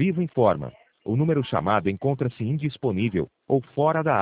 Vivo informa. O número chamado encontra-se indisponível ou fora da